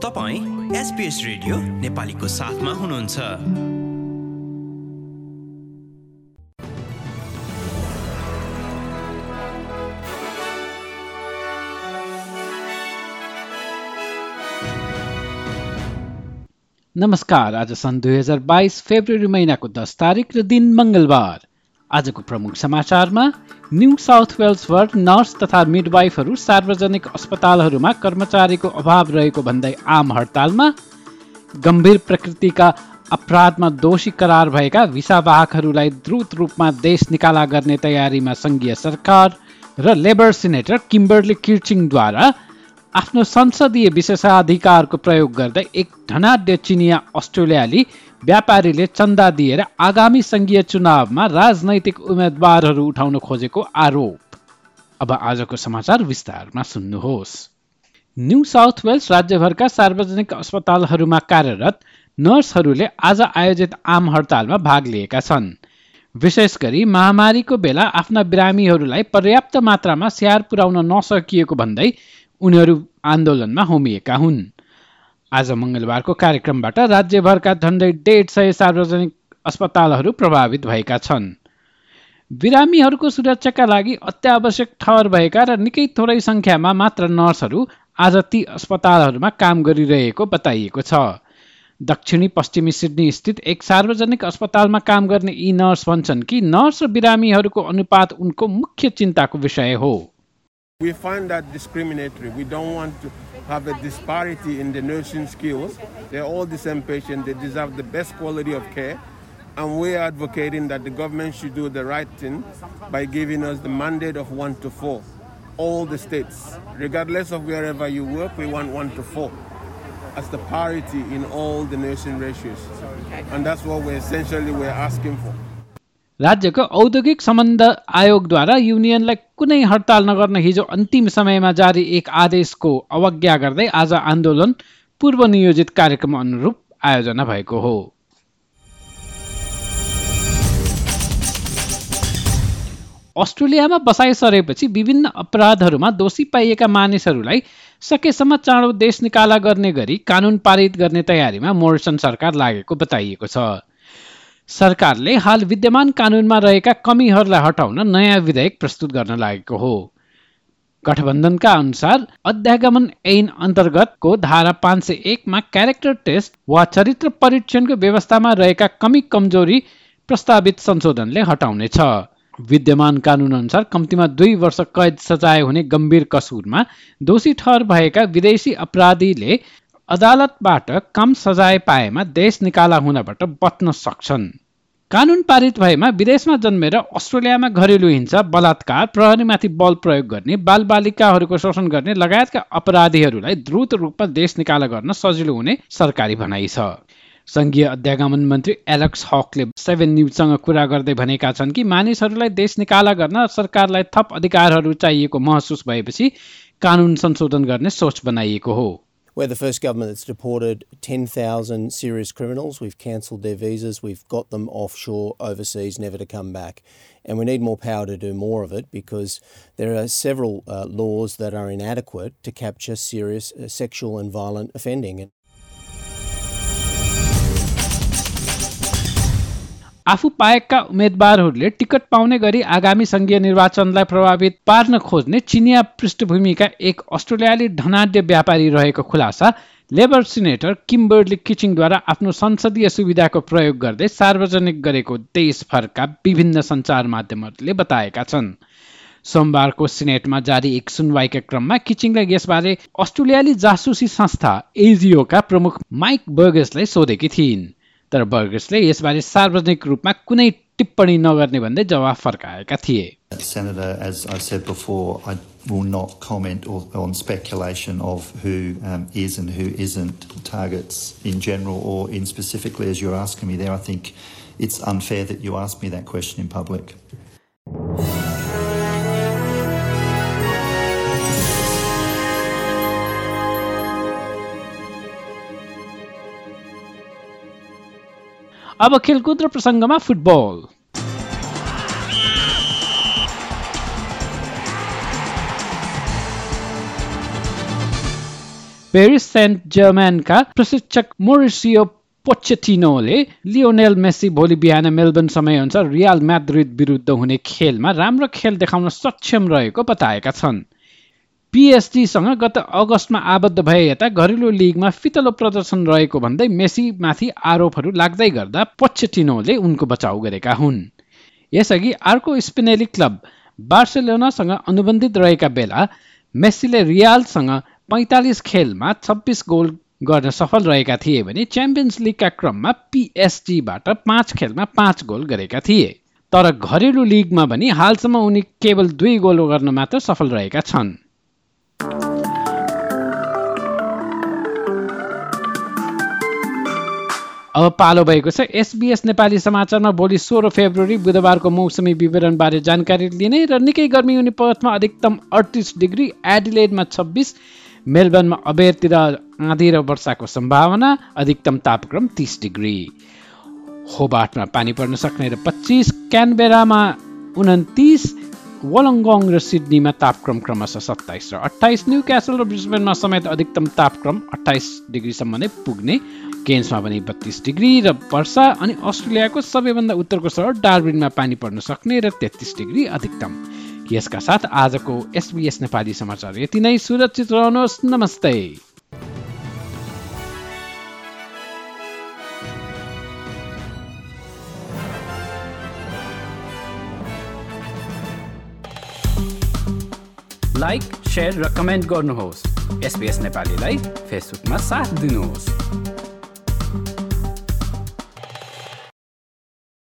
तपाईं SBS radio नेपालीको साथमा हुनुहुन्छ। नमस्कार, आज सन् 2022 फेब्रुअरी महिनाको 10 तारिक र दिन मंगलबार। आजको प्रमुख समाचारमा न्यू साउथ वेल्सबाट नर्स तथा मिडवाइफहरू सार्वजनिक अस्पतालहरूमा कर्मचारीको अभाव रहेको भन्दै आम हडतालमा, गम्भीर प्रकृतिका अपराधमा दोषी करार भएका भिसावाहकहरूलाई द्रुत रूपमा देश निकाला गर्ने तयारीमा संघीय सरकार र लेबर सिनेटर किम्बर्ली किर्चिङद्वारा आफ्नो संसदीय विशेषाधिकारको प्रयोग गर्दै एक धनाढ्य चिनिया अस्ट्रेलियाली व्यापारीले चन्दा दिएर आगामी संघीय चुनावमा राजनैतिक उम्मेदवारहरू उठाउन खोजेको आरोप। अब आजको समाचार विस्तारमा सुन्नुहोस्। न्यू साउथ वेल्स राज्यभरका सार्वजनिक अस्पतालहरूमा कार्यरत नर्सहरूले आज आयोजित आम हडतालमा भाग लिएका छन्। विशेष गरी महामारीको बेला आफ्ना बिरामीहरूलाई पर्याप्त मात्रामा स्याहार पुर्याउन नसकिएको भन्दै उनीहरू आन्दोलनमा होमिएका हुन्। आज मंगलबारको कार्यक्रमबाट राज्यभरका झन्डै 150 सार्वजनिक अस्पतालहरू प्रभावित भएका छन्। बिरामीहरूको सुरक्षाका लागि अत्यावश्यक ठहर भएका र निकै थोरै संख्यामा मात्र नर्सहरू आज ती अस्पतालहरूमा काम गरिरहेको बताइएको छ। दक्षिणी पश्चिमी सिडनी स्थित एक सार्वजनिक अस्पतालमा काम गर्ने यी नर्स भन्छन् कि नर्स र बिरामीहरूको अनुपात उनको मुख्य चिन्ताको विषय हो। We find that discriminatory. We don't want to have a disparity in the nursing skills. They're all the same patient. They deserve the best quality of care. And we're advocating that the government should do the right thing by giving us the mandate of 1 to 4. All the states, regardless of wherever you work, we want 1 to 4 as the parity in all the nursing ratios. And that's what we're asking for. राज्यको औद्योगिक सम्बन्ध आयोगद्वारा युनियनलाई कुनै हडताल नगर्न हिजो अन्तिम समयमा जारी एक आदेशको अवज्ञा गर्दै आज आन्दोलन पूर्व नियोजित कार्यक्रम अनुरूप आयोजना भएको हो। अस्ट्रेलियामा बसाइ सरेपछि विभिन्न अपराधहरूमा दोषी पाइएका मानिसहरूलाई सकेसम्म चाँडो देश निकाला गर्ने गरी कानून पारित गर्ने तयारीमा मोरिसन सरकार लागेको बताइएको छ। सरकारले हाल विद्यमान कानूनमा रहेका कमीहरूलाई हटाउन नयाँ विधेयक प्रस्तुत गर्न लागेको हो। गठबन्धनका अनुसार अध्यागमन ऐन अन्तर्गतको धारा 501 मा क्यारेक्टर टेस्ट वा चरित्र परीक्षणको व्यवस्थामा रहेका कमी कमजोरी प्रस्तावित संशोधनले हटाउनेछ। विद्यमान कानून अनुसार कम्तीमा 2 वर्ष कैद सजाय हुने गम्भीर कसुरमा दोषी ठहर भएका विदेशी अपराधीले अदालतबाट कम सजाय पाएमा देश निकाला हुनबाट बच्न सक्छन्। कानून पारित भएमा विदेशमा जन्मेर अस्ट्रेलियामा घरेलु हिंसा, बलात्कार, प्रहरीमाथि बल प्रयोग गर्ने, बालबालिकाहरूको शोषण गर्ने लगायतका अपराधीहरूलाई द्रुत रूपमा देश निकाला गर्न सजिलो हुने सरकारी भनाइ छ। संघीय अध्यागमन मन्त्री एलेक्स हकले 7 न्यूजसँग कुरा गर्दै भनेका छन् कि मानिसहरूलाई देश निकाला गर्न सरकारलाई थप अधिकारहरू चाहिएको महसुस भएपछि कानून संशोधन गर्ने सोच बनाइएको हो। We're the first government that's deported 10,000 serious criminals. We've cancelled their visas. We've got them offshore, overseas, never to come back. And we need more power to do more of it because there are several laws that are inadequate to capture serious sexual and violent offending. आफू पाएका उम्मेदवारहरूले ticket पाउने गरी आगामी संघीय निर्वाचनलाई प्रभावित पार्न खोज्ने चिनिया पृष्ठभूमिका एक अस्ट्रेलियाली धनाढ्य व्यापारी रहेको खुलासा लेबर सिनेटर किम्बर्ली किर्चिङद्वारा आफ्नो संसदीय सुविधाको प्रयोग गर्दै सार्वजनिक गरेको देशभरका विभिन्न सञ्चार माध्यमहरूले बताएका छन्। सोमबारको सिनेटमा जारी एक सुनवाईका क्रममा किर्चिङले यसबारे अस्ट्रेलियाली जासुसी संस्था एजिओका प्रमुख माइक बर्गसलाई सोधेकी थिइन्। तर बर्गसले यसबारे सार्वजनिक रूपमा कुनै टिप्पणी नगर्ने भन्दै जवाफ फर्काएका थिए। Senator, as I said before, I will not comment on speculation of who is and who isn't targets in general or in specifically as you're asking me there. I think it's unfair that you ask me that question in public. अब खेलकुद र प्रसङ्गमा football. Paris Saint जर्मनका प्रशिक्षक Mauricio पोचेटिनोले Lionel Messi भोलि बिहान Melbourne समयअनुसार real Madrid विरुद्ध हुने खेलमा राम्रो खेल देखाउन सक्षम रहेको बताएका छन्। पीएसजीसँग गत अगस्तमा आबद्ध भए यता घरेलु लिगमा फितलो प्रदर्शन रहेको भन्दै मेसीमाथि आरोपहरू लाग्दै गर्दा पोचेटिनोले उनको बचाउ गरेका हुन्। यसअघि अर्को स्पेनेली क्लब बार्सेलोनासँग अनुबन्धित रहेका बेला मेसीले रियालसँग 45 खेलमा 26 गोल गर्न सफल रहेका थिए भने च्याम्पियन्स लिगका क्रममा पीएसजीबाट 5 खेलमा 5 गोल गरेका थिए। तर घरेलु लिगमा पनि हालसम्म उनी केवल 2 गोल गर्न मात्र सफल रहेका छन्। अब पालो भएको छ एसबीएस नेपाली समाचारमा भोलि 16 फेब्रुअरी बुधबारको मौसमी विवरणबारे जानकारी लिने र निकै गर्मी हुने पर्थमा अधिकतम 38 डिग्री, एडिलेडमा 26, मेलबर्नमा अबेरतिर आँधी र वर्षाको सम्भावना, अधिकतम तापक्रम 30 डिग्री, होबार्टमा पानी पर्न सक्ने र 25, क्यानबेरामा 29, वोलङ्गङ र सिडनीमा तापक्रम क्रमशः 27 र 28, न्युक्यासल र ब्रिस्बेनमा समेत अधिकतम तापक्रम 28 डिग्रीसम्म नै पुग्ने, केन्समा पनि 32 डिग्री र वर्षा, अनि अस्ट्रेलियाको सबैभन्दा उत्तरको सहर डार्विनमा पानी पर्न सक्ने र 33 डिग्री अधिकतम। यसका साथ आजको एसबीएस नेपाली समाचार यति नै। सुरक्षित रहनुहोस्। नमस्ते। लाइक, शेयर र कमेन्ट गर्नुहोस्। एसबीएस नेपालीलाई फेसबुकमा साथ दिनुहोस्।